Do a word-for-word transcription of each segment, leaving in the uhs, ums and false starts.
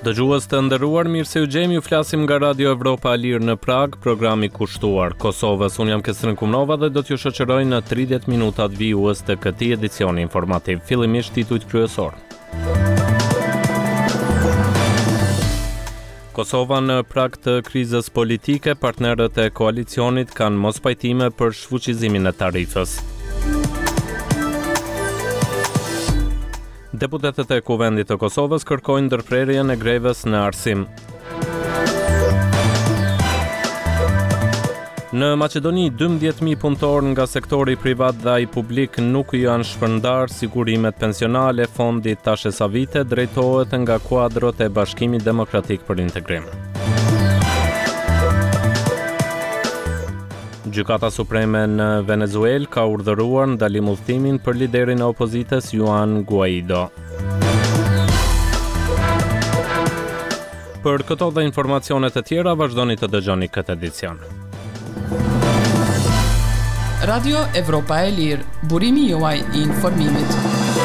Dëgjues të nderuar, mirë se u gjemi, ju flasim nga Radio Evropa e Lirë në Prag, programi kushtuar Kosovës. Unë jam Kestrin Kumnova dhe do t'ju shoqëroj në tridhjetë minutat vijues të këtij edicioni informativ. Fillimisht titujt kryesor. Kosova në prag të krizës politike, partnerët e koalicionit kanë mos pajtime për shfuqizimin e tarifës. Deputetët e Kuvendit të Kosovës kërkojnë ndërprerjen e grevës në Arsim. Në Maqedoni, dymbëdhjetë mijë punëtorë nga sektori privat dhe ai publik nuk janë shpërndar sigurimet pensionale. Fondi Tashe Savite drejtohet nga kuadrot e Bashkimit Demokratik për Integrim. Gjykata Supreme në Venezuelë ka urdhëruar ndalim udhëtimin për liderin e opozitës Juan Guaido. Për këto dhe informacionet e tjera, vazhdoni të dëgjoni këtë edicion. Radio Evropa e Lirë, burimi juaj i informimit.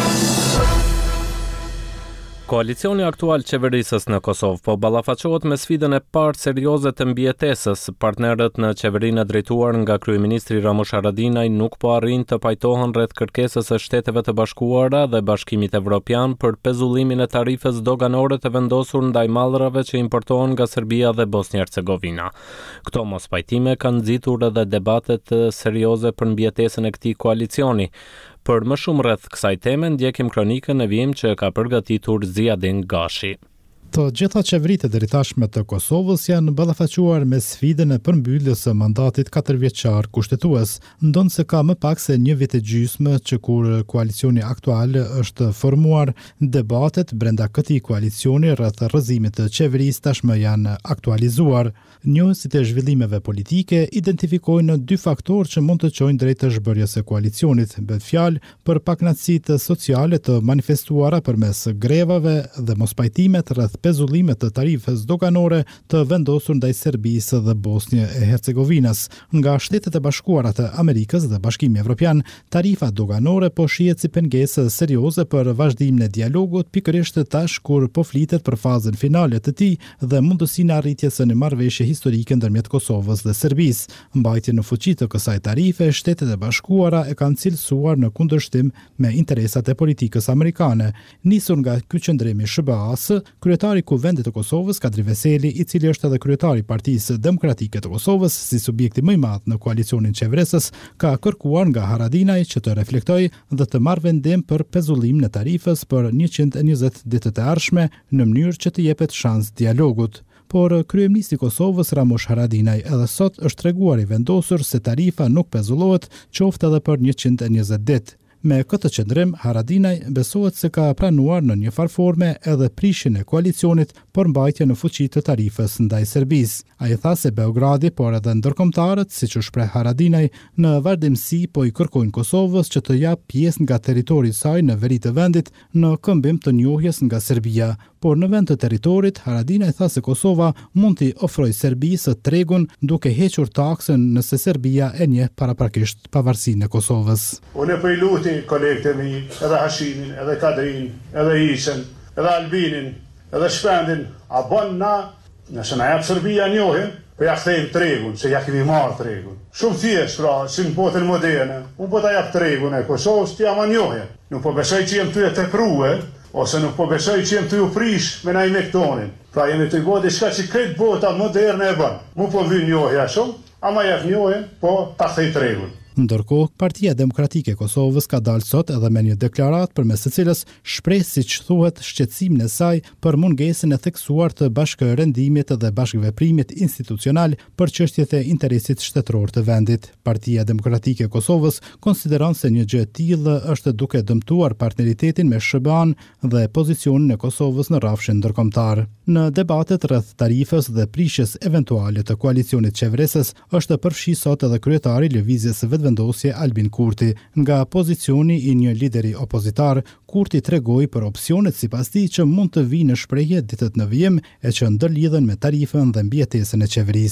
Koalicioni aktual qeverisës në Kosovë po ballafaqohet me sfidën e parë serioze të mbijetesës. Partnerët në qeverinë drejtuar nga kryeministri Ramush Haradinaj nuk po arrin të pajtohen rreth kërkesës së Shteteve të Bashkuara dhe Bashkimit Evropian për pezullimin e tarifës doganore të vendosur ndaj mallrave që importohen nga Serbia dhe Bosnjë-Hercegovina. Këto mospajtime kanë nxitur edhe debate të serioze për mbijetesën e këtij koalicioni. Për më shumë rreth kësaj teme ndjekim kronikën e vijim që ka përgatitur Ziadin Gashi. Të gjitha qeveritë deri tashme të Kosovës janë ballafaquar me sfidën e përmbylljes së mandatit katërvjeçar kushtetues, ndonse ka më pak se një vit e gjysmë që kur koalicioni aktual është formuar. Debatet brenda këtij koalicioni rreth rrëzimit të qeverisë tashmë janë aktualizuar. Njohësit e zhvillimeve politike identifikojnë dy faktorë që mund të çojnë drejt të zhbërjes së koalicionit. Bëhet fjalë për pakënaqësitë sociale të manifestuara përmes grevave dhe mospajtimet rreth pezullimet të tarifës doganore të vendosur ndaj Serbisë dhe Bosnjë e Hercegovinës. Nga Shtetet e Bashkuara të Amerikës dhe Bashkimi Evropian, tarifa doganore po shihet si pengesë serioze për vazhdimin e dialogut, pikërisht tash kur po flitet për fazën finale të tij dhe mundësinë e arritjes së një marrëveshje historike ndërmjet Kosovës dhe Serbisë. Mbajtjen në fuqi të kësaj tarife, Shtetet e Bashkuara e kanë cilësuar në kundërshtim me interesat e politikës amerikane. Nisur nga ky qëndrim i S B A-s, kryetari i Kuvendit të Kosovës, Kadri Veseli, i cili është edhe kryetari i Partisë Demokratike të Kosovës, si subjekti më i madh në koalicionin qeverisës, ka kërkuar nga Haradinaj që të reflektojë dhe të marrë vendim për pezullimin e tarifës për njëqind e njëzet ditët e ardhshme në mënyrë që të jepet shans dialogut. Por kryeministri i Kosovës Ramush Haradinaj edhe sot është treguar i vendosur se tarifa nuk pezullohet, qoftë edhe për njëqind e njëzet ditë. Me këtë qëndrim, Haradinaj besohet se ka pranuar në një farë forme edhe prishjen e koalicionit për mbajtje në fuqi të tarifës ndaj Serbisë. Ai tha se Beogradi, por edhe ndërkombëtarët, siç u shpreh Haradinaj, në vazhdimsi po i kërkojnë Kosovës që të jap pjesë nga territori i saj në veri të vendit në këmbim të njohjes nga Serbia. Por në vend të territorit, Haradinaj tha se Kosova mund t'i ofrojë Serbisë tregun duke hequr taksën nëse Serbia e njeh paraprakisht pavarësinë e Kosovës. Unë po i luti kolegët e mi, edhe Hashimin, edhe Kadrin, edhe Isën, edhe Albinin, edhe Shpendin, a bën na, nëse na jap Serbia njohjen, po ja kthejmë tregun, se ja kemi marrë tregun. Shumë thjesht, pra, si në botën moderne, unë po ta jap tregun e Kosovës, t'ja ma njohjen. Nuk po besoj që jem ty e teprue, ose nuk po besoj që jem të ju prish me na i mektonin. Pra jemi të i bo diçka që këtë bota moderne e bën. Mu po vyn njohja shumë, ama jep njohjen, po ta kthej tregun. Ndërkohë, Partia Demokratike e Kosovës ka dalë sot edhe me një deklaratë përmes së cilës shpreh, siç thuhet, shqetësimin e saj për mungesën e theksuar të bashkërendimit dhe bashkëveprimit institucional për çështjet e interesit shtetëror të vendit. Partia Demokratike e Kosovës konsideron se një gjë e tillë është duke dëmtuar partneritetin me S B A-n dhe pozicionin e Kosovës në rrafshin ndërkombëtar. Në debatet rreth tarifës dhe prishjes eventuale të koalicionit qeverisës është përfshi sot edhe kryetari i lëvizjes së vendosje Albin Kurti. Nga pozicioni i një lideri opozitar, Kurti tregoi për opsionet sipas tij që mund të vijnë në shprehje ditët në vijim e që ndërlidhen me tarifën dhe mbijetesën e qeverisë.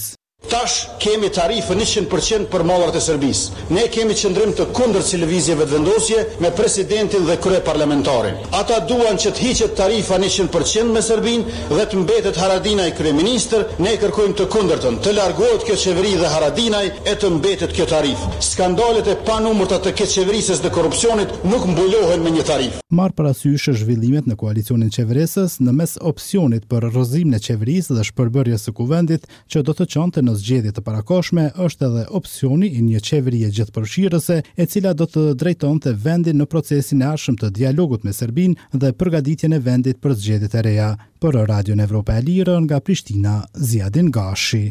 Tash kemi tarifë njëqind përqind për mallat e Serbisë. Ne kemi qëndrim të kundërt si lëvizjeve të vendosje me presidentin dhe kryeparlamentarin. Ata duan që të hiqet tarifa njëqind përqind me Serbinë dhe të mbetet Haradinaj kryeministër. Ne kërkojmë të kundërtën, të largohet kjo qeveri dhe Haradinaj e të mbetet kjo tarifë. Skandalet e panumërta të keq qeverisjes dhe korrupsionit nuk mbulohen me një tarifë. Marr parasysh zhvillimet në koalicionin qeverisës në mes opsionit për rrëzimin e qeverisë dhe shpërbërjes së kuvendit që do të çonte në zgjedhje të parakoshme, është edhe opsioni i një qeverie gjithëpërfshirëse e cila do të drejtonte vendin në procesin e arshëm të dialogut me Serbinë dhe përgatitjen e vendit për zgjedhjet e reja. Për Radion Evropa e Lirë nga Prishtina, Ziadin Gashi.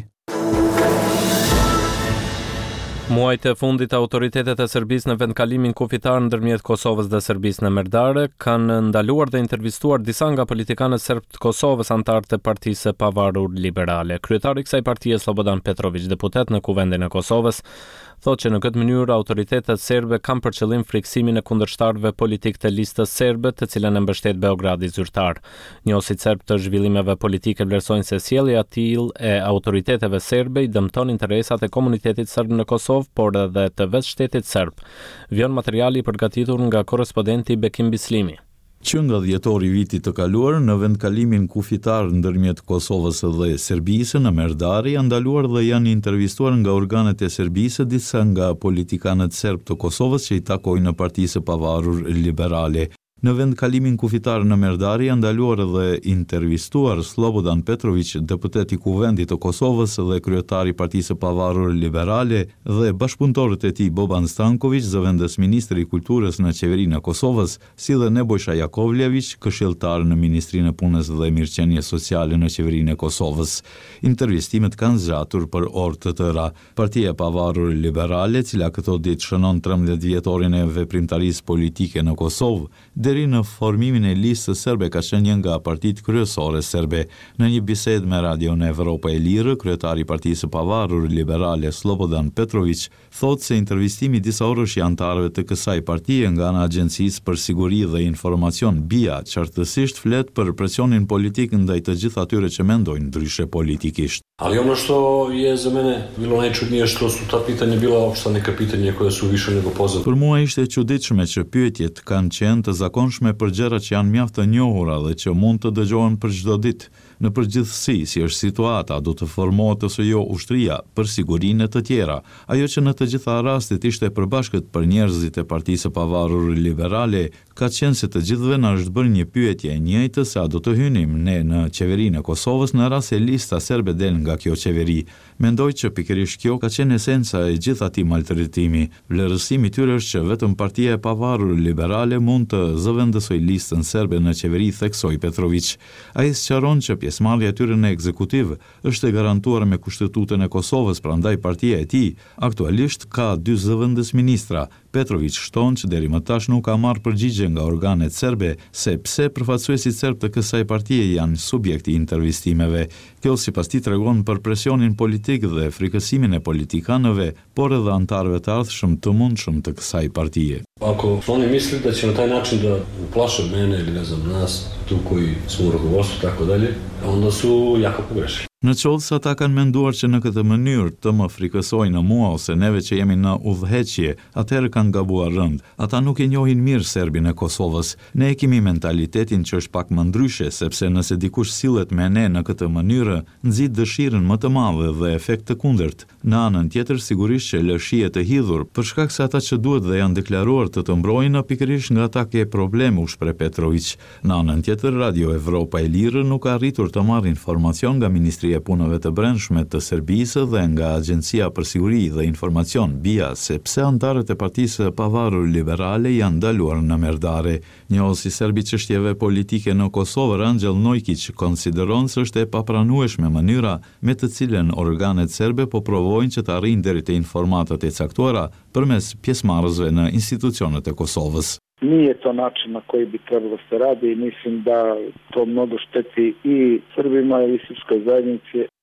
Muajt e fundit autoritetet e Serbisë në vendkalimin kufitar ndërmjet Kosovës dhe Serbisë në Merdare kanë ndaluar dhe intervistuar disa nga politikanët serb të Kosovës antarë të Partisë së Pavarur Liberale. Kryetari i kësaj partie Slobodan Petrović, deputet në Kuvendin e Kosovës, thotë që në këtë mënyrë autoritetet serbe kanë për qëllim friksimin e kundërshtarëve politik të listës serbe, të cilën e mbështet Beogradi zyrtar. Njohësit serb të zhvillimeve politike vlerësojnë se sjellja e tillë e autoriteteve serbe i dëmton interesat e komunitetit serb në Kosovë, por edhe të vetë shtetit serb. Vjon materiali i përgatitur nga korrespondenti Bekim Bislimi. Që nga dhjetori vitit të kaluar, në vendkalimin kufitar ndërmjet Kosovës dhe Serbisë në Merdari, janë ndaluar dhe janë intervistuar nga organet e Serbisë disa nga politikanët serb të Kosovës që i takojnë në Partisë së Pavarur Liberale. Në vendkalimin kufitar në Merdari janë ndaluar dhe intervistuar Slobodan Petrović, deputet i Kuvendit të Kosovës dhe kryetari i Partisë së Pavarur Liberale, dhe bashkëpunëtorët e tij Boban Stanković, zëvendës ministri i kulturës në qeverinë e Kosovës, si dhe Nebojša Jakovljević, këshilltar në Ministrinë e Punës dhe Mirëqenies Sociale në qeverinë e Kosovës. Intervistimet kanë zgjatur për orë të tëra. Partia e Pavarur Liberale, cila këto ditë shënon trembëdhjetë vjetorin e veprimtarisë politike në Kosovë, deri në formimin e listës serbe ka qenë një nga partitë kryesore serbe. Në një bisedë me Radion Evropa e Lirë, kryetari i Partisë së Pavarur Liberale Slobodan Petrović thotë se intervistimi disa orësh i antarëve të kësaj partie nga ana e Agjencisë për Siguri dhe Informacion B I A qartësisht flet për presionin politik ndaj të gjithë atyre që mendojnë ndryshe politikisht. Ali ono što je za mene bilo najčudnije što su ta pitanja bila opšta neka pitanja koja su više nego poznata. Për mua ishte e çuditshme që pyetjet kanë qenë të zakonshme për gjëra që janë mjaft të njohura dhe që mund të dëgjohen për çdo ditë. Në përgjithësi, si është situata, do të formohet ose jo ushtria për sigurinë e të tjera. Ajo që në të gjitha rastet ishte e përbashkët për njerëzit e Partisë së Pavarur Liberale, ka qenë se të gjithëve na është bërë një pyetje e njëjtë se a do të hynim ne në qeverinë e Kosovës në rast se lista serbe del nga kjo qeveri. Mendoj që pikërisht kjo ka qenë esenca e gjithë atij maltretimi. Vlerësimi i tyre është që vetëm Partia e Pavarur Liberale mund të zëvendësoj listën serbe në qeveri, theksoi Petrović. Ai sqaron që pjesëmarrja e tyre në ekzekutiv është e garantuar me Kushtetutën e Kosovës, prandaj partia e tij aktualisht ka dy zëvendës ministra. Petrović shton që deri më tash nuk ka marrë përgjigje nga organet serbe se pse përfaqësuesit serb të kësaj partie janë subjekti i intervistimeve. Kjo sipas tij tregon për presionin politik dhe frikësimin e politikanëve, por edhe antarëve të ardhshëm të mundshëm të kësaj partie. Ako oni misle da će na taj način da uplaše mene ili ne znam nas tu koji smo u rukovodstvu tako dalje, onda su jako pogrešili. Në qovë se ata kanë menduar që në këtë mënyrë të më frikësojnë mua ose neve që jemi në udhëheqje, atëherë kanë gabuar rënd. Ata nuk e njohin mirë serbin e Kosovës. Ne e kemi mentalitetin që është pak më ndryshe, sepse nëse dikush sillet me ne në këtë mënyrë, nxit dëshirën më të madhe dhe efekt të kundërt. Në anën tjetër, sigurisht që lë shije të hidhur, për shkak se ata që duhet dhe janë deklaruar të të mbrojnë pikërisht nga ata ke probleme, u shpreh Petrović. Në anën tjetër, Radio Evropa e Lirë nuk ka arritur të marrë informacion nga Ministria e Punëve të Brendshme të Serbisë dhe nga Agjencia për Siguri dhe Informacion B I A se pse antarët e Partisë së Pavarur Liberale janë ndaluar në Merdare. Njohësi serb i çështjeve politike në Kosovë, Ranxhell Nojkić, konsideron se është e papranueshme mënyra me të cilën organet serbe po provojnë që të arrijnë deri te informatat e caktuara përmes pjesëmarrësve në institucionet e Kosovës. Nije to način na koji bi trebalo se radi i mislim da to mnogo šteti i Srbima i srpskoj zajednici.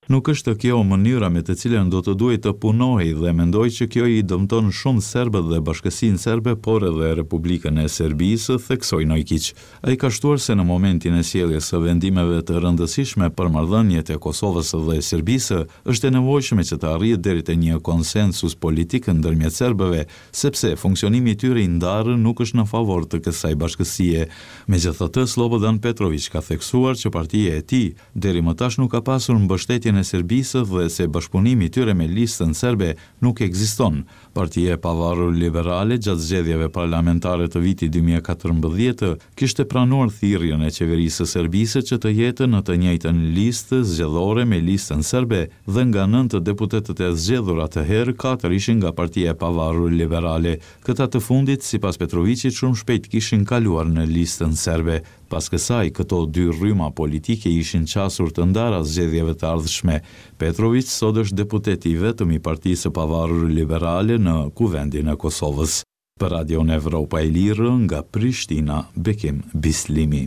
Nuk është kjo mënyra me të cilën do të duhet të punojë dhe mendoj që kjo i dëmton shumë serbët dhe bashkësinë serbe, por edhe Republikën e Serbisë, theksoi Nojkić. Ai ka shtuar se në momentin e sjelljes së vendimeve të rëndësishme për marrëdhëniet e Kosovës dhe Serbisë, është e nevojshme që të arrihet deri te një konsensus politik ndërmjet serbëve, sepse funksionimi i tyre i ndarë nuk është në favor të kësaj bashkësie. Megjithatë, Slobodan Petrović ka theksuar që partia e tij deri më tash nuk ka pasur mbështetje e Serbisë dhe se bashkëpunimi i tyre me listën serbe nuk ekziston. Partia e Pavarur Liberale gjatë zgjedhjeve parlamentare të vitit dy mijë e katërmbëdhjetë kishte pranuar thirrjen e qeverisë së Serbisë që të jetë në të njëjtën listë zgjedhore me listën serbe dhe nga nëntë deputetët e zgjedhur atëherë, katër ishin nga Partia e Pavarur Liberale. Këta të fundit, sipas Petrovićit, shumë shpejt kishin kaluar në listën serbe. Pas kësaj, këto dy rryma politike ishin qasur të ndara zgjedhjeve të ardhshme. Petrović sot është deputeti i vetëm i Partisë së Pavarur Liberale në Kuvendin e Kosovës. Për Radion Evropa e Lirë, nga Prishtina, Bekim Bislimi.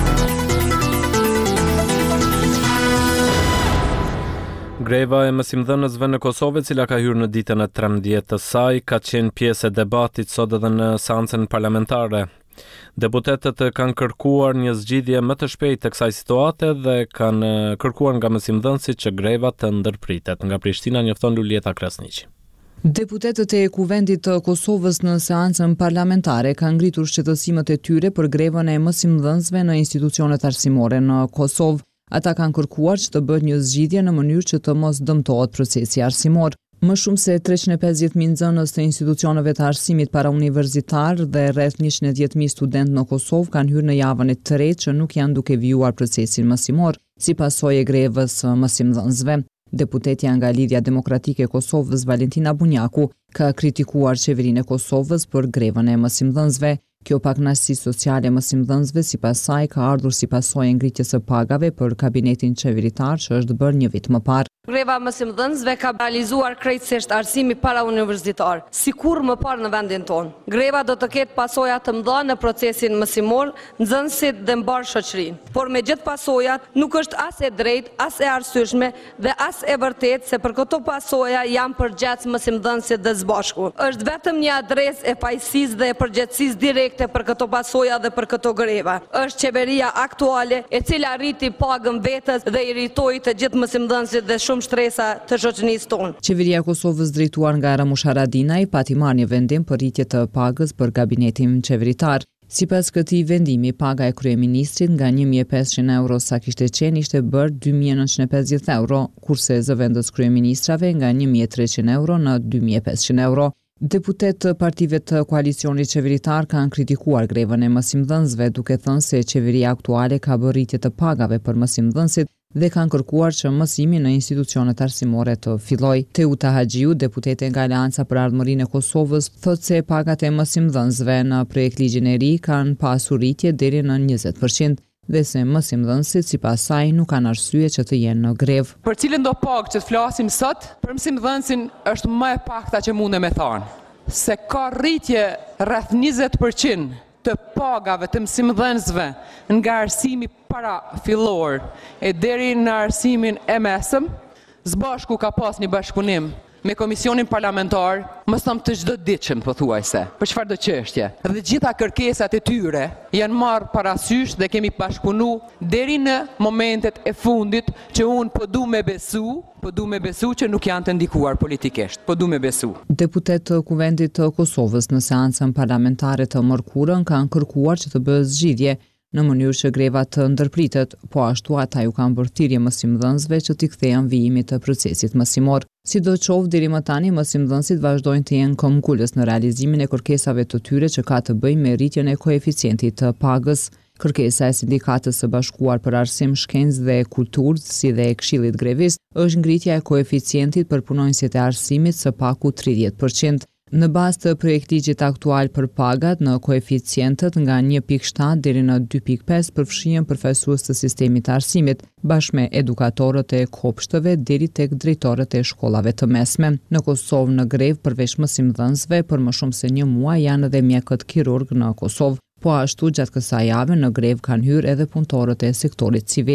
Greva e mësimdhënësve në Kosovë, cila ka hyrë në ditën e trembëdhjetë të saj, ka qenë pjesë e debatit sot edhe në seancën parlamentare. Deputetët kanë kërkuar një zgjidhje më të shpejtë të kësaj situate dhe kanë kërkuar nga mësimdhënësit që greva të ndërpritet. Nga Prishtina njofton Lulieta Krasniqi. Deputetët e Kuvendit të Kosovës në seancën parlamentare kanë ngritur shqetësimet e tyre për grevën e mësimdhënësve në institucionet arsimore në Kosovë. Ata kanë kërkuar që të bëhet një zgjidhje në mënyrë që të mos dëmtohet procesi arsimor. Më shumë se treqind e pesëdhjetë mijë nxënës të institucioneve të arsimit parauniversitar dhe rreth njëqind e dhjetë mijë studentë në Kosovë kanë hyrë në javën e tretë që nuk janë duke vijuar procesin mësimor, si pasojë e grevës së mësimdhënësve. Deputetja nga Lidhja Demokratike e Kosovës, Valentina Bunjaku, ka kritikuar qeverinë e Kosovës për grevën e mësimdhënësve. Kjo pakënaqësi sociale e mësimdhënësve sipas saj ka ardhur si pasojë e ngritjes së pagave për kabinetin qeveritar që është bërë një vit më parë. Greva e mësimdhënësve ka paralizuar krejtësisht arsimi parauniversitar, sikur më parë në vendin tonë. Greva do të ketë pasoja të mëdha në procesin mësimor, nxënësit dhe mbar shoqërinë. Por me gjithë pasojat nuk është as e drejtë, as e arsyeshme dhe as e vërtetë se për këto pasoja janë përgjegjës mësimdhënësit dhe së bashku. Është vetëm një adresë e pajisisë dhe e përgjegjësisë direkte për këto pasoja dhe për këto greva. Është qeveria aktuale e cila rriti pagën vetes dhe irritoi të gjithë mësimdhënësit dhe shumë shtresa të shoqërisë tonë. Qeveria e Kosovës drejtuar nga Ramush Haradinaj pati marrë një vendim për rritje të pagës për kabinetin qeveritar. Sipas këtij vendimi, paga e kryeministrit nga një mijë e pesëqind euro sa kishte qenë ishte bërë dy mijë e nëntëqind e pesëdhjetë euro, kurse zëvendës kryeministrave nga një mijë e treqind euro në dy mijë e pesëqind euro. Deputet të partive të koalicionit qeveritar kanë kritikuar grevën e mësimdhënësve duke thënë se qeveria aktuale ka bërë rritje të pagave për mësimdhënësit dhe kanë kërkuar që mësimi në institucionet arsimore të fillojë. Teuta Haxhiu, deputete nga Aleanca për Ardhmërinë e Kosovës, thotë se pagat e mësimdhënësve në projektligjin e ri kanë pasur rritje deri në njëzet përqind dhe se mësimdhënësit sipas saj nuk kanë arsye që të jenë në grevë. Për cilën do pagë që të flasim sot, për mësimdhënësin është më e pakta që mundem e thonë, se ka rritje rreth njëzet përqind të pagave të mësimdhënësve nga arsimi para fillor e deri në arsimin e mesëm. Zbashku ka pas një bashkëpunim me Komisionin Parlamentar, më thëmë të çdo ditë pothuajse, për çfarë do çështje. Dhe gjitha kërkesat e tyre janë marrë parasysh dhe kemi bashkëpunu deri në momentet e fundit që unë po du me besu, po du me besu që nuk janë të ndikuar politikisht, po du me besu. Deputet të Kuvendit të Kosovës në seancën parlamentare të mërkurën kanë kërkuar që të bëhet zgjidhje në mënyrë që greva të ndërpritet, po ashtu ata ju kanë bërë thirrje mësimdhënësve që t'i kthehen vijimit të procesit mësimor. Sidoqoftë, deri më tani mësimdhënësit vazhdojnë të jenë këmbgulës në realizimin e kërkesave të tyre që ka të bëjnë me rritjen e koeficientit të pagës. Kërkesa e Sindikatës së Bashkuar për Arsim, Shkencë dhe Kulturë, si dhe e Këshillit Grevist, është ngritja e koeficientit për punonjësit e arsimit së paku tridhjetë përqind. Në bazë të projektligjit aktual për pagat, në koeficientët nga një pikë shtatë deri në dy pikë pesë përfshihen përfaqësues të sistemit të arsimit, bashkë me edukatorët e kopshtëve deri tek drejtorët e shkollave të mesme. Në Kosovë në grevë përveç mësimdhënësve për më shumë se një muaj janë edhe mjekët kirurg në Kosovë, po ashtu gjatë kësaj jave në grevë kanë hyrë edhe punëtorët e sektorit civil.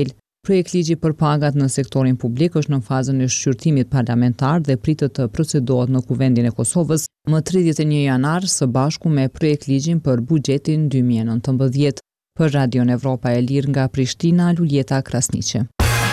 Projekt ligji për pagat në sektorin publik është në fazën e shqyrtimit parlamentar dhe pritet të procedohet në Kuvendin e Kosovës më tridhjetë e një janar së bashku me projekt ligjin për buxhetin dy mijë e nëntëmbëdhjetë. Për Radion Evropa e Lirë nga Prishtina, Luljeta Krasniqi.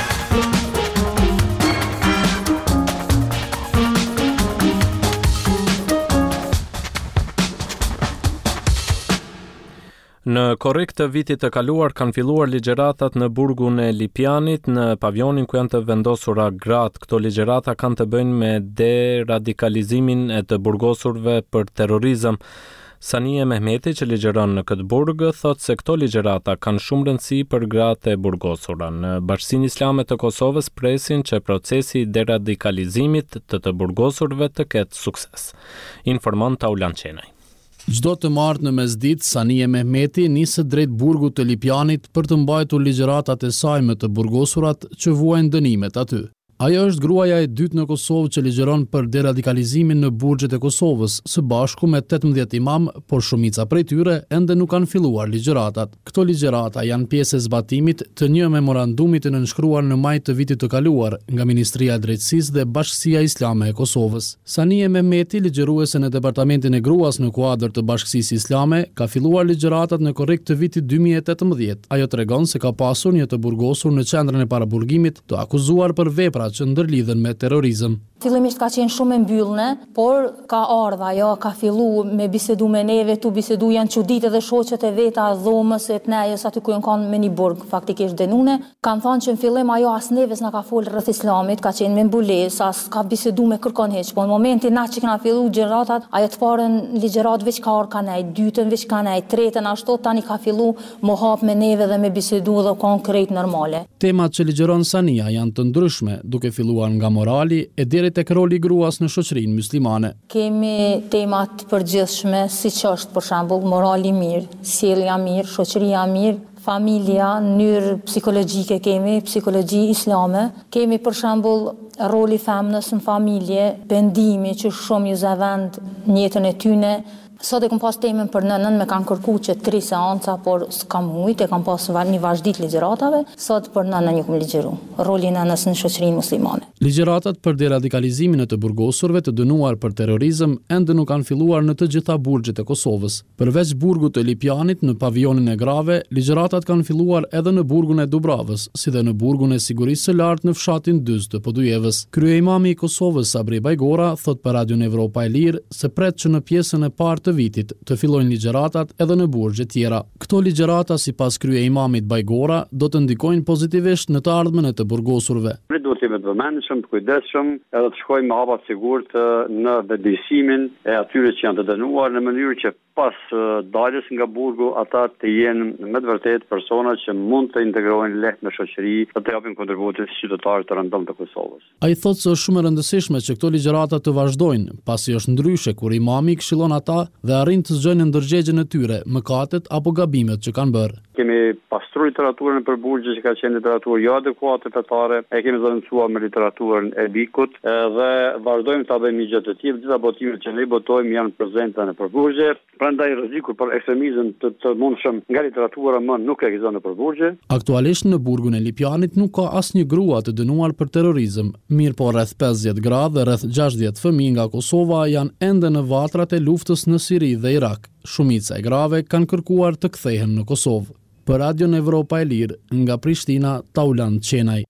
Në korrik të vitit të kaluar kanë filluar ligjëratat në burgun e Lipjanit, në pavionin ku janë të vendosura gratë. Këto ligjërata kanë të bëjnë me deradikalizimin e të burgosurve për terrorizëm. Sania Mehmeti, që ligjëron në këtë burg, thot se këto ligjërata kanë shumë rëndësi për gratë e burgosura. Në Bashkinë Islame të Kosovës presin që procesi i deradikalizimit të të burgosurve të ketë sukses. Informon Taulan Qenaj. Çdo të martë në mesditë, Sania Mehmeti niset drejt burgut të Lipjanit për të mbajtur ligjëratat e saj me të burgosurat që vuajnë dënimet aty. Ajo është gruaja e dytë në Kosovë që ligjëron për deradikalizimin në burgjet e Kosovës, së bashku me tetëmbëdhjetë imam, por shumica prej tyre ende nuk kanë filluar ligjëratat. Këto ligjërata janë pjesë e zbatimit të një memorandumi të nënshkruar në maj të vitit të kaluar nga Ministria e Drejtësisë dhe Bashkia Islame e Kosovës. Sania Mehmeti, ligjëruese në Departamentin e Gruas në kuadër të Bashkisë Islame, ka filluar ligjëratat në korrik të vitit dy mijë e tetëmbëdhjetë. Ajo tregon se ka pasur një të burgosur në qendrën e paraburgimit, të akuzuar për vepra që ndërlidhen me terrorizëm. Fillimisht ka qenë shumë e mbyllne, por ka ardha, ajo ka fillu me bisedu me neve, tu bisedu janë çuditë dhe shoqet e veta, dhomës e të nejës aty ku janë kanë me një burg, faktikisht denune. Kanë thënë që në fillim ajo as neves na ka folë rreth islamit, ka qenë me mbulesë, as ka bisedu me kërkon hiç, po në momentin na që kena fillu gjëratat, ajo të parën ligjërat veç ka orë ka nej, dytën veç ka nej, tretën ashtu tani ka fillu mo hap me neve dhe me bisedu dhe konkret normale. Temat që ligjëron Sania janë të ndryshme, duke filluar nga morali e deri tek roli i gruas në shoqërinë muslimane. Kemi temat përgjithshme, siç është për shembull morali mirë, sjellja mirë, shoqëria mirë, familja, mënyrë psikologjike kemi, psikologji islame. Kemi për shembull roli femnës në familje, bendimi që shumë ju zavend në jetën e tyne. Sot e kam pas temën për nënën, me kanë kërku që tri seanca, por s'kam mujt, e kam pas një vazhdit ligjëratave, sot për nënën ju kam ligjëru, roli nënës në shoqërinë muslimane. Ligjëratat për deradikalizimin e të burgosurve të dënuar për terrorizëm ende nuk kanë filluar në të gjitha burgjet e Kosovës. Përveç burgut të Lipjanit në pavionin e Grave, ligjëratat kanë filluar edhe në burgun e Dubravës, si dhe në burgun e sigurisë së lartë në fshatin dyz të Podujevës. Kryeimami i Kosovës Sabri Bajgora thot për Radion Evropa e Lirë se pret që në pjesën e parë të vitit të fillojnë ligjëratat edhe në burgje tjera. Këto ligjërata sipas kryeimamit Bajgora do të ndikojnë pozitivisht në të ardhmen e të burgosurve. Ne duhet të jemi të vëmendshëm, të kujdesshëm, edhe të shkojmë me hapa të sigurt në vetëdijsimin e atyre që janë të dënuar në mënyrë që pas daljes nga burgu ata të jenë me të vërtetë persona që mund të integrohen lehtë në shoqëri dhe të japin kontributin si qytetarë të rëndëm të Kosovës. Ai thotë se është shumë e rëndësishme që këto ligjërata të vazhdojnë, pasi është ndryshe kur imami këshillon ata dhe arrin të zgjojnë ndërgjegjen e tyre, mëkatet apo gabimet që kanë bërë. Kemi pastruar literaturën për burgje që ka qenë literaturë jo adekuate fetare, e kemi zëvendësuar me literaturën e Bikut dhe vazhdojmë ta bëjmë gjë të tillë, gjitha botimet që ne botojmë janë prezente në përburgje. Prandaj rreziku për ekstremizëm të, të mundshëm nga literatura më nuk ekziston në përburgje. Aktualisht në burgun e Lipjanit nuk ka asnjë grua të dënuar për terrorizëm, mirë po rreth pesëdhjetë gra dhe rreth gjashtëdhjetë fëmijë nga Kosova janë ende në vatrat e luftës në Siri dhe Irak. Shumica e grave kanë kërkuar të kthehen në Kosovë. Për Radion Evropa e Lirë, nga Prishtina, Taulan Qenaj.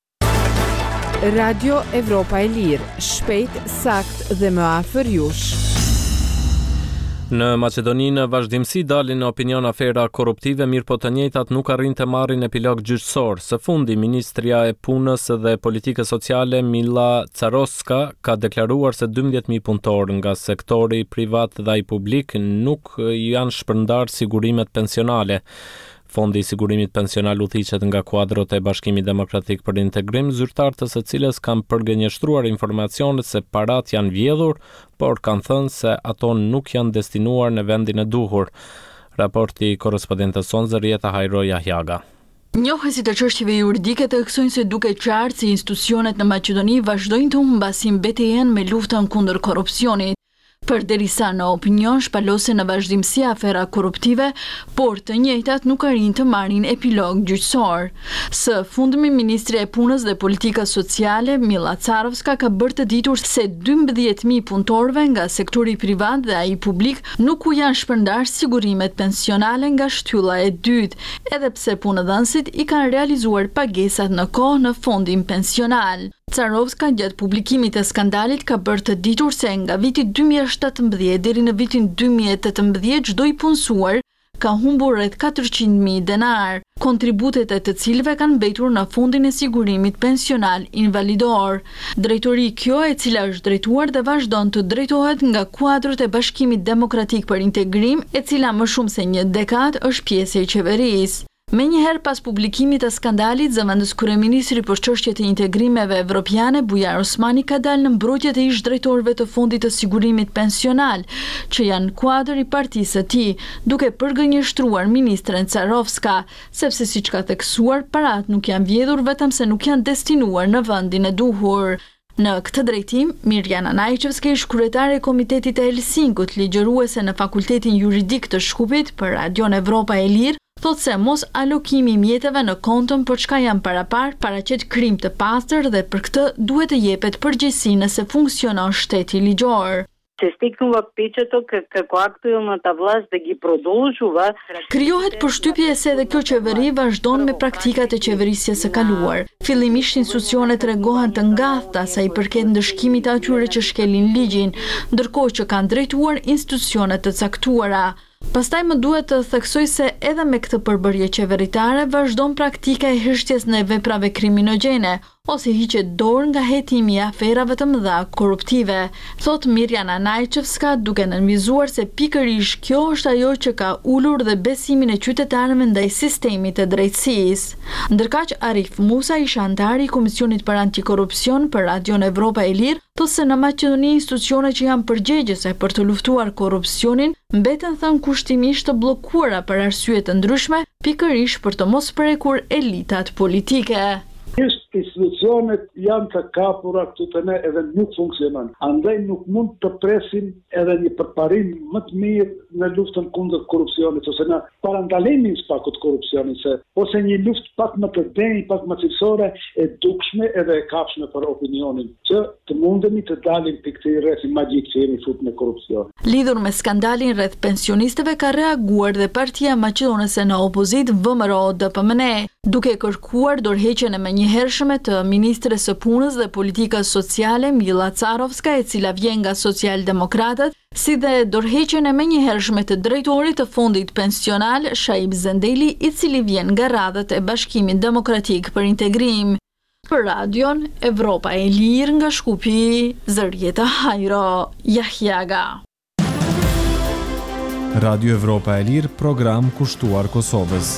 Radio Evropa e Lirë, shpejt, sakt dhe më afër jush. Në Maqedoni në vazhdimsi dalin në opinion afera korruptive, mirë po të njëjtat nuk arrin të marrin epilog gjyqësor. Së fundi, Ministria e Punës dhe Politikës Sociale Mila Caroska ka deklaruar se dymbëdhjetë mijë punëtor nga sektori privat dhe ai publik nuk janë shpërndar sigurimet pensionale. Fondi i sigurimit pensional udhëhiqet nga kuadrot e Bashkimit Demokratik për Integrim, zyrtarët së cilës kanë përgënjeshtruar informacionet se parat janë vjedhur, por kanë thënë se ato nuk janë destinuar në vendin e duhur. Raporti korrespondentës sonë Zërieta Hajro Jahjaga. Njohësit e çështjeve juridike të theksojnë se duke qartë se institucionet në Maqedoni vazhdojnë të humbin betejën me luftën kundër korrupsionit. Përderisa në opinion shpalosen në vazhdimsi afera korruptive, por të njëjtat nuk arrin të marrin epilog gjyqësor. Së fundmi, Ministri e Punës dhe Politikës Sociale, Milla Carovska, ka bërë të ditur se dymbëdhjetë mijë punëtorëve nga sektori privat dhe ai publik nuk u janë shpërndar sigurimet pensionale nga shtylla e dytë, edhe pse punëdhënësit i kanë realizuar pagesat në kohë në fondin pensional. Carovska gjatë publikimit të skandalit ka bërë të ditur se nga viti dy mijë e shtatëmbëdhjetë deri në vitin dy mijë e tetëmbëdhjetë çdo i punësuar ka humbur rreth katërqind mijë denar, kontributet e të cilëve kanë mbetur në fondin e sigurimit pensional invalidor. Drejtori kjo, e cila është drejtuar dhe vazhdon të drejtohet nga kuadrët e Bashkimit Demokratik për Integrim, e cila më shumë se një dekadë është pjesë e qeverisë. Me njëherë pas publikimit të skandalit, zëvendës kryeministri për çështjet e integrimeve evropiane, Bujar Osmani, ka dalë në mbrojtje të ish drejtorëve të Fondit të Sigurimit Pensional, që janë kuadër i partisë së tij, duke përgënjeshtruar ministren Carovska, sepse siç ka theksuar, paratë nuk janë vjedhur vetëm se nuk janë destinuar në vendin e duhur. Në këtë drejtim, Mirjana Najqevska, ish kryetare e Komitetit të Helsinkut, ligjëruese në Fakultetin Juridik të Shkupit për Radion Evropa e Lirë, thot se mos alokimi i mjeteve në kontën për çka janë parapar paraqet krim të pastër dhe për këtë duhet të jepet përgjegjësi nëse funksionon shteti ligjor. Krijohet përshtypje se edhe kjo qeveri vazhdon me praktikat e qeverisjes së kaluar. Fillimisht institucionet tregohen të ngathta sa i përket ndëshkimit të atyre që shkelin ligjin, ndërkohë që kanë drejtuar institucionet të caktuara. Pastaj më duhet të theksoj se edhe me këtë përbërje qeveritare vazhdon praktika e heshtjes në veprave kriminogjene, ose hiqet dorë nga hetimi i aferave të mëdha korruptive, thot Mirjana Najqevska, duke nënvizuar se pikërisht kjo është ajo që ka ulur dhe besimin e qytetarëve ndaj sistemit të drejtësisë. Ndërkaq Arif Musa, ish antar i Komisionit për Antikorrupsion për Radion Evropa e Lirë, thot se në Maqedoni institucionet që janë përgjegjëse për të luftuar korrupsionin mbeten thënë kushtimisht të bllokuara për arsye të ndryshme, pikërisht për të mos prekur elitat politike. Institucionet janë të kapura këtu të ne edhe nuk funksionon. Andaj nuk mund të presim edhe një përparim më të mirë në luftën kundër korrupsionit, ose në parandalimin spakut korrupsionit, se ose një luftë pak më të denjë, pak më cilësore, e dukshme edhe e kapshme për opinionin, që të mundemi të dalim për këtë rreth magjik që jemi fut në korrupsion. Lidhur me skandalin rreth pensionistëve ka reaguar dhe Partia Maqedonese në opozit V M R O D P M N E, duke kërkuar dorëheqjen e menjëhershme të ministres së punës dhe politikës sociale Milla Carovska, e cila vjen nga socialdemokratët, si dhe dorëheqjen e menjëhershme të drejtorit të fondit pensional Shaib Zendeli, i cili vjen nga radhët e Bashkimit Demokratik për Integrim. Për Radion Evropa e Lirë nga Shkupi, Zërjeta Hajro, Jahjaga. Radio Evropa e Lirë, program kushtuar Kosovës.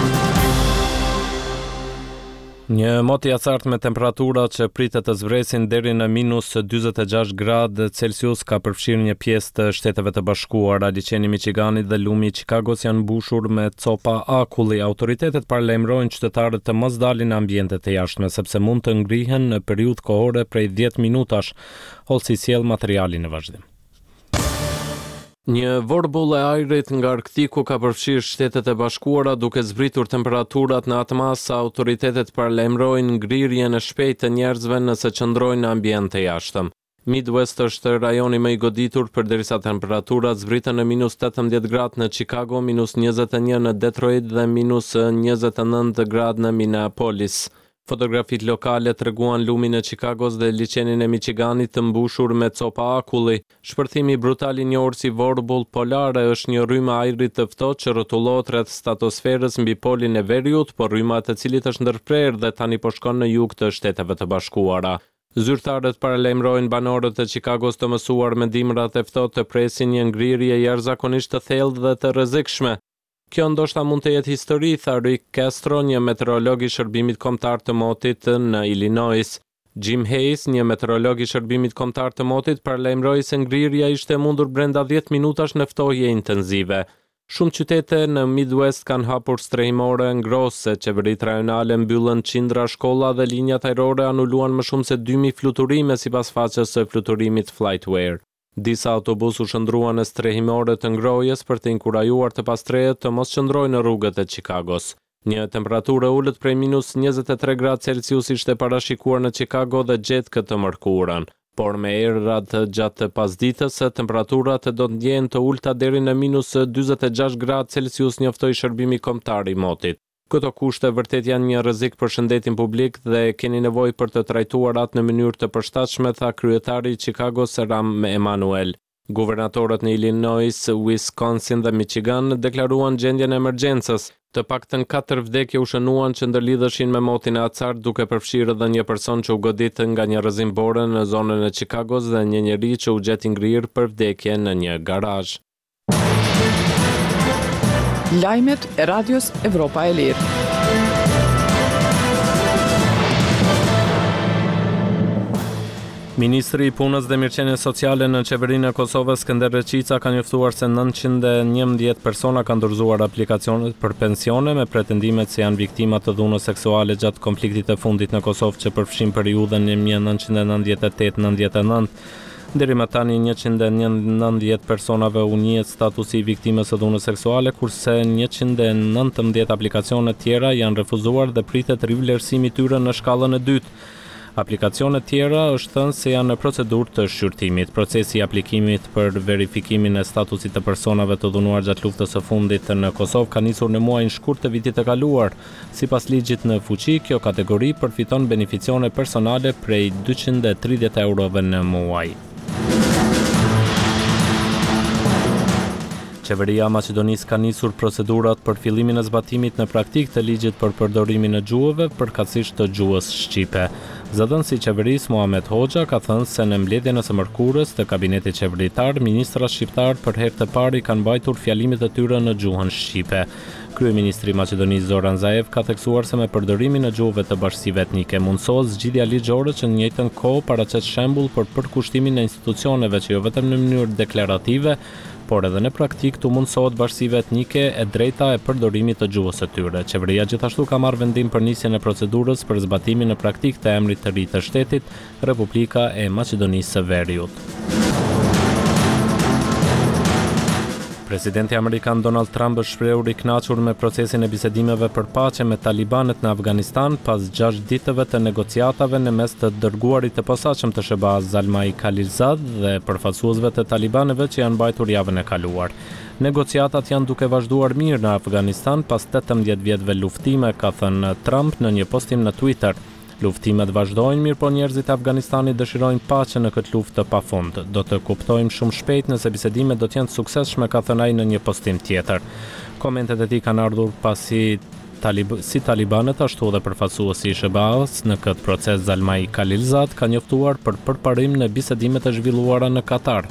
Një moti i acartë me temperatura që pritet të zbresin deri në minus dyzet e gjashtë gradë Celsius ka përfshirë një pjesë të Shteteve të Bashkuara. Liçeni i Michiganit dhe lumi i Chicagos janë mbushur me copa akulli. Autoritetet paralajmërojnë qytetarët të mos dalin në ambiente të jashtme sepse mund të ngrihen në periudhë kohore prej dhjetë minutash, holsi sjell materiali në vazhdim. Një vorbull e ajrit nga Arktiku ka përfshirë Shtetet e Bashkuara duke zbritur temperaturat në atë mas sa autoritetet paralajmërojnë ngrirjen e shpejtë të njerëzve nëse qëndrojnë në ambient të jashtëm. Midwest është rajoni më i goditur përderisa temperaturat zbritën në minus tetëmbëdhjetë gradë në Chicago, minus njëzet e një në Detroit dhe minus njëzet e nëntë gradë në Minneapolis. Fotografit lokale treguan lumin e Chicagos dhe liçenin e Michiganit të mbushur me copa akulli. Shpërthimi brutal i njohur si vorbull polare është një rrymë ajrit të ftohtë që rrotullohet rreth stratosferës mbi polin e veriut, por rryma e cilit është ndërprerë dhe tani po shkon në jug të Shteteve të Bashkuara. Zyrtarët paralajmërojnë banorët e Chicagos të mësuar me dimrat e ftohtë të presin një ngrirje jashtëzakonisht të thellë dhe të rrezikshme. Kjo ndoshta mund të jetë histori, tha Rick Castro, një meteorolog i shërbimit kombëtar të motit në Illinois. Jim Hayes, një meteorolog i shërbimit kombëtar të motit, paralajmëroi se ngrirja ishte mundur brenda dhjetë minutash në ftohje intensive. Shumë qytete në Midwest kanë hapur strehimore ngrohëse, qeveritë rajonale mbyllën qindra shkolla dhe linjat ajrore anuluan më shumë se dy mijë fluturime sipas faqes së fluturimit FlightWare. Disa autobus u shëndruan në strehimore të ngrohjes për të inkurajuar të pastrehet të mos qëndrojnë në rrugët e Chicagos. Një temperaturë e ulët prej minus njëzet e tre gradë Celsius ishte parashikuar në Chicago dhe gjetë këtë mërkurën. Por me errat gjatë pasditës, temperaturat do të ndjehen të ulta deri në minus dyzet e gjashtë gradë Celsius, njoftoi shërbimi kombëtar i motit. Këto kushte vërtet janë një rrezik për shëndetin publik dhe keni nevojë për të trajtuar atë në mënyrë të përshtatshme, tha kryetari i Chicagos Rahm Emanuel. Guvernatorët në Illinois, Wisconsin dhe Michigan deklaruan gjendjen e emergjencës. Të paktën katër vdekje u shënuan që ndërlidheshin me motin e acar, duke përfshirë edhe një person që u godit nga një rrëzim bore në zonën e Chicagos dhe një njeri që u gjet i ngrirë për vdekje në një garazh. Lajmet e Radios Evropa e Lirë. Ministri i Punës dhe Mirëqenies Sociale në qeverinë e Kosovës, Skënder Reqica, ka njoftuar se nëntëqind e njëmbëdhjetë persona kanë dorëzuar aplikacionet për pensione me pretendimet se janë viktima të dhunës seksuale gjatë konfliktit të fundit në Kosovë që përfshin periudhën një mijë nëntëqind e nëntëdhjetë e tetë nëntëdhjetë e nëntë. Deri më tani njëqind e nëntëdhjetë personave u njihet statusi i viktimës së dhunës seksuale, kurse njëqind e nëntëmbëdhjetë aplikacione tjera janë refuzuar dhe pritet rivlerësimi i tyre në shkallën e dytë. Aplikacionet tjera është thënë se janë në procedurë të shqyrtimit. Procesi i aplikimit për verifikimin e statusit të personave të dhunuar gjatë luftës së fundit në Kosovë ka nisur në muajin shkurt të vitit të kaluar. Sipas ligjit në fuqi, kjo kategori përfiton beneficione personale prej dyqind e tridhjetë eurove në muaj. Qeveria e Maqedonisë ka nisur procedurat për fillimin e zbatimit në praktik të ligjit për përdorimin e gjuhëve, përkatësisht të gjuhës shqipe. Zëdhënësi i qeverisë Muhamet Hoxha ka thënë se në mbledhjen e së mërkurës të kabinetit qeveritar, ministrat shqiptar për herë të parë kanë mbajtur fjalimet e tyre në gjuhën shqipe. Kryeministri i Maqedonisë Zoran Zaev ka theksuar se me përdorimin e gjuhëve të bashkësive etnike mundsohet zgjidhja ligjore që në të njëjtën kohë paraqet shembull për përkushtimin e institucioneve që jo vetëm në mënyrë deklarative, por edhe në praktik të mundsohet bashkësive etnike e drejta e përdorimit të gjuhës së tyre. Qeveria gjithashtu ka marrë vendim për nisjen e procedurës për zbatimin në praktik të emrit të ri të shtetit, Republika e Maqedonisë së Veriut. Presidenti amerikan Donald Trump është shprehur i kënaqur me procesin e bisedimeve për paqe me talibanët në Afganistan pas gjashtë ditëve të negociatave në mes të dërguarit të posaçëm të Shehbaz Zalmai Khalilzad dhe përfaqësuesve të talibanëve që janë mbajtur javën e kaluar. Negociatat janë duke vazhduar mirë në Afganistan pas tetëmbëdhjetë vjetëve luftime, ka thënë Trump në një postim në Twitter. Luftimet vazhdojnë, mirë po njerëzit e Afganistanit dëshirojnë paqe në këtë luftë të pafund. Do të kuptojmë shumë shpejt nëse bisedimet do të jenë të suksesshme, ka thënë ai në një postim tjetër. Komentet e tij kanë ardhur pasi talib si talibanët ashtu edhe përfaqësuesi i Shehbaz në këtë proces Zalmai Khalilzad ka njoftuar për përparim në bisedimet e zhvilluara në Katar.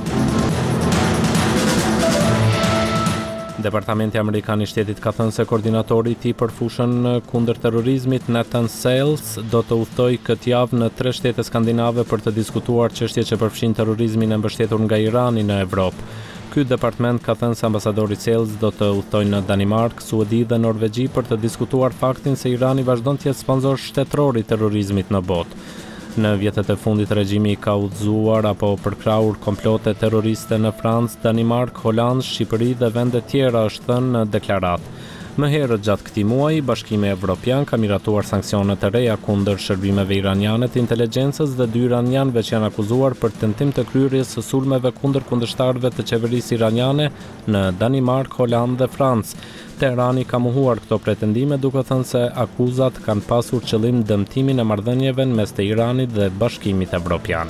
Departamenti Amerikan i Shtetit ka thënë se koordinatori i tij për fushën kundër terrorizmit Nathan Sales do të udhtojë këtë javë në tre shtete skandinave për të diskutuar çështje që përfshin terrorizmin e mbështetur nga Irani në Evropë. Ky departament ka thënë se ambasadori Sales do të udhtojë në Danimark, Suedi dhe Norvegji për të diskutuar faktin se Irani vazhdon të jetë sponsor shtetëror i terrorizmit në botë. Në vjetët e fundit regjimi ka udhëzuar apo përkrahur komplote terroriste në Francë, Danimark, Holandë, Shqipëri dhe vende tjera, është thënë në deklaratë. Më herët gjatë këtij muaji, Bashkimi Evropian ka miratuar sanksione të reja kundër shërbimeve iraniane të inteligjencës dhe dy iranianëve që janë akuzuar për tentim të kryerjes së sulmeve kundër kundërshtarëve të qeverisë iraniane në Danimark, Holandë dhe Francë. Teherani ka mohuar këto pretendime duke thënë se akuzat kanë pasur qëllim dëmtimin e marrëdhënieve mes të Iranit dhe Bashkimit Evropian.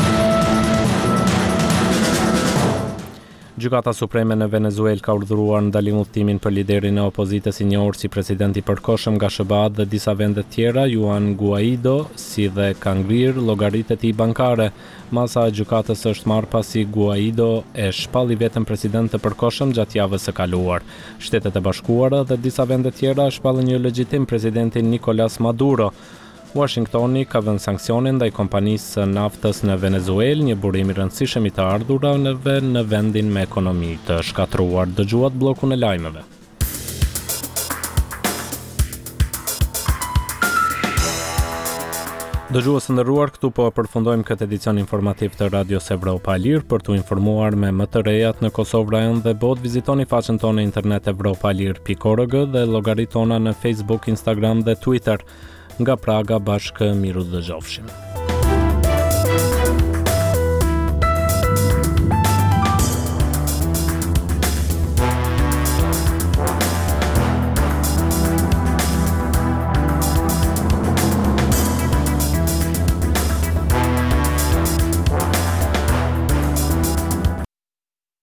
Gjykata Supreme në Venezuelë ka urdhëruar ndalim udhëtimin për liderin e opozitës i njohur si president i përkohshëm nga S B A dhe disa vende tjera, Juan Guaido, si dhe ka ngrirë llogaritë e tij bankare. Masa e gjykatës është marrë pasi Guaido e shpalli veten president të përkohshëm gjatë javës së kaluar. Shtetet e Bashkuara dhe disa vende tjera shpallën një legjitim presidentin Nicolas Maduro. Washingtoni ka vënë sanksione ndaj kompanisë së naftës në Venezuelë, një burim i rëndësishëm i të ardhurave në vendin me ekonomi të shkatruar. Dëgjuat bllokun e lajmeve. Dëgjues të nderuar, këtu po e përfundojmë këtë edicion informativ të Radios Evropa e Lirë. Për t'u informuar me më të rejat në Kosovë Rajon dhe botë, vizitoni faqen tonë në internet evropalir pikë org dhe llogaritona në Facebook, Instagram dhe Twitter. Nga Praga bashkë miru dëgjofshim.